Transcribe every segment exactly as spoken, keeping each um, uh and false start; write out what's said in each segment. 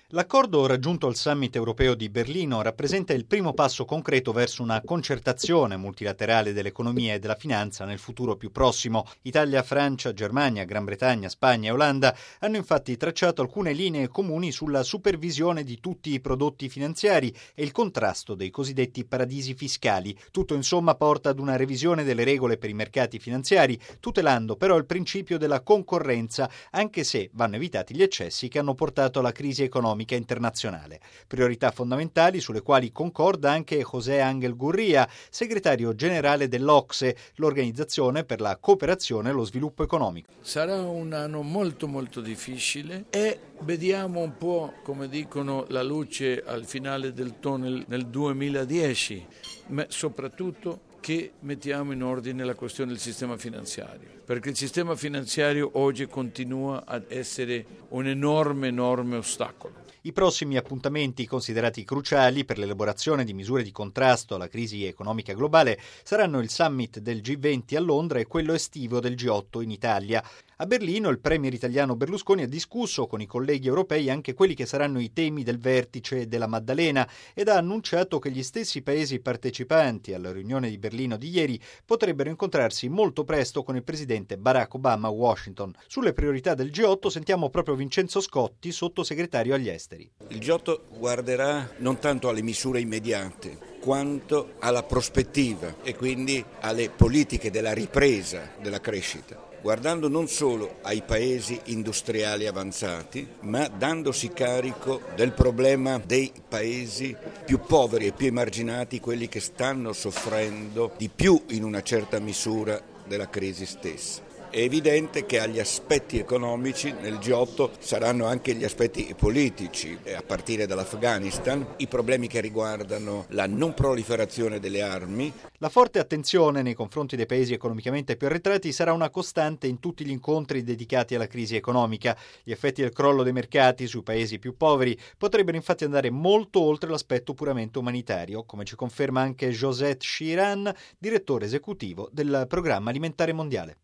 L'accordo raggiunto al summit europeo di Berlino rappresenta il primo passo concreto verso una concertazione multilaterale dell'economia e della finanza nel futuro più prossimo. Italia, Francia, Germania, Gran Bretagna, Spagna e Olanda hanno infatti tracciato alcune linee comuni sulla supervisione di tutti i prodotti finanziari e il contrasto dei cosiddetti paradisi fiscali. Tutto insomma porta ad una revisione delle regole per i mercati finanziari, tutelando però il principio della concorrenza, anche se vanno evitati gli eccessi che hanno portato alla crisi economica internazionale. Priorità fondamentali sulle quali concorda anche José Ángel Gurría, segretario generale dell'OCSE, l'Organizzazione per la cooperazione e lo sviluppo economico. Sarà un anno molto molto difficile e vediamo un po', come dicono, la luce al finale del tunnel nel duemiladieci, ma soprattutto che mettiamo in ordine la questione del sistema finanziario, perché il sistema finanziario oggi continua ad essere un enorme, enorme ostacolo. I prossimi appuntamenti, considerati cruciali per l'elaborazione di misure di contrasto alla crisi economica globale, saranno il summit del G venti a Londra e quello estivo del G otto in Italia. A Berlino il premier italiano Berlusconi ha discusso con i colleghi europei anche quelli che saranno i temi del vertice della Maddalena ed ha annunciato che gli stessi paesi partecipanti alla riunione di Berlino di ieri potrebbero incontrarsi molto presto con il presidente Barack Obama a Washington. Sulle priorità del G otto sentiamo proprio Vincenzo Scotti, sottosegretario agli esteri. Il G otto guarderà non tanto alle misure immediate, quanto alla prospettiva e quindi alle politiche della ripresa della crescita, guardando non solo ai paesi industriali avanzati, ma dandosi carico del problema dei paesi più poveri e più emarginati, quelli che stanno soffrendo di più in una certa misura della crisi stessa. È evidente che agli aspetti economici nel G otto saranno anche gli aspetti politici, a partire dall'Afghanistan, i problemi che riguardano la non proliferazione delle armi. La forte attenzione nei confronti dei paesi economicamente più arretrati sarà una costante in tutti gli incontri dedicati alla crisi economica. Gli effetti del crollo dei mercati sui paesi più poveri potrebbero infatti andare molto oltre l'aspetto puramente umanitario, come ci conferma anche Josette Chiran, direttore esecutivo del Programma Alimentare Mondiale.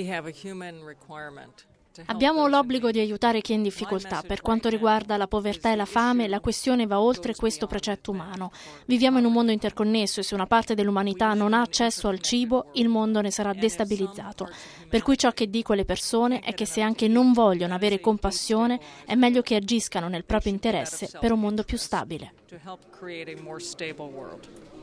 Abbiamo l'obbligo di aiutare chi è in difficoltà. Per quanto riguarda la povertà e la fame, la questione va oltre questo precetto umano. Viviamo in un mondo interconnesso e se una parte dell'umanità non ha accesso al cibo, il mondo ne sarà destabilizzato. Per cui ciò che dico alle persone è che se anche non vogliono avere compassione, è meglio che agiscano nel proprio interesse per un mondo più stabile.